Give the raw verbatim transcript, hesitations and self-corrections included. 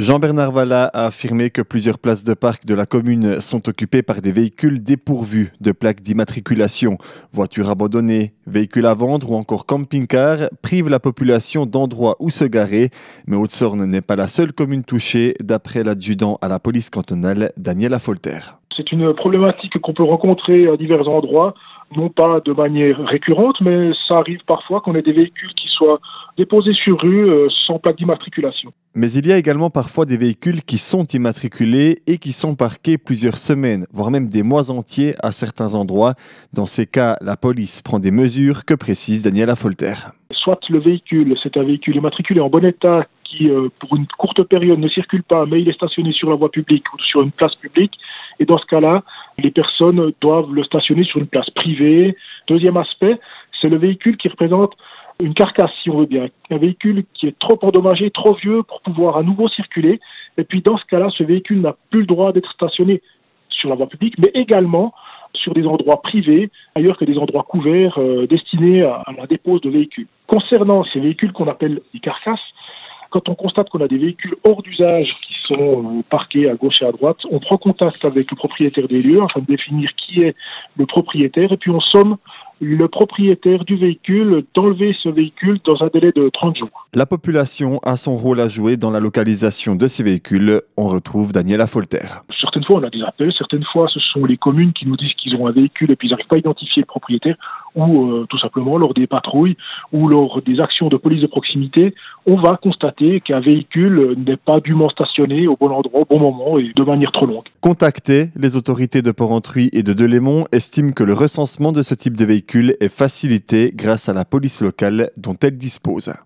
Jean-Bernard Vallat a affirmé que plusieurs places de parc de la commune sont occupées par des véhicules dépourvus de plaques d'immatriculation. Voitures abandonnées, véhicules à vendre ou encore camping-cars privent la population d'endroits où se garer. Mais Haute-Sorne n'est pas la seule commune touchée, d'après l'adjudant à la police cantonale, Daniel Affolter. C'est une problématique qu'on peut rencontrer à divers endroits, non pas de manière récurrente, mais ça arrive parfois qu'on ait des véhicules qui soient déposés sur rue euh, sans plaque d'immatriculation. Mais il y a également parfois des véhicules qui sont immatriculés et qui sont parqués plusieurs semaines, voire même des mois entiers à certains endroits. Dans ces cas, la police prend des mesures, que précise Daniel Affolter. Soit le véhicule, c'est un véhicule immatriculé en bon état qui, euh, pour une courte période, ne circule pas, mais il est stationné sur la voie publique ou sur une place publique. Et dans ce cas-là, les personnes doivent le stationner sur une place privée. Deuxième aspect, c'est le véhicule qui représente une carcasse, si on veut bien. Un véhicule qui est trop endommagé, trop vieux pour pouvoir à nouveau circuler. Et puis dans ce cas-là, ce véhicule n'a plus le droit d'être stationné sur la voie publique, mais également sur des endroits privés, ailleurs que des endroits couverts euh, destinés à, à la dépose de véhicules. Concernant ces véhicules qu'on appelle des carcasses, quand on constate qu'on a des véhicules hors d'usage qui sont parqués à gauche et à droite, on prend contact avec le propriétaire des lieux afin de définir qui est le propriétaire et puis on somme le propriétaire du véhicule d'enlever ce véhicule dans un délai de trente jours. La population a son rôle à jouer dans la localisation de ces véhicules. On retrouve Daniel Affolter. Certaines fois, on a des appels. Certaines fois, ce sont les communes qui nous disent qu'ils ont un véhicule et puis ils n'arrivent pas à identifier le propriétaire. Ou euh, tout simplement, lors des patrouilles ou lors des actions de police de proximité, on va constater qu'un véhicule n'est pas dûment stationné au bon endroit, au bon moment et de manière trop longue. Contactés, les autorités de Porrentruy et de Delémont estiment que le recensement de ce type de véhicule est facilité grâce à la police locale dont elles disposent.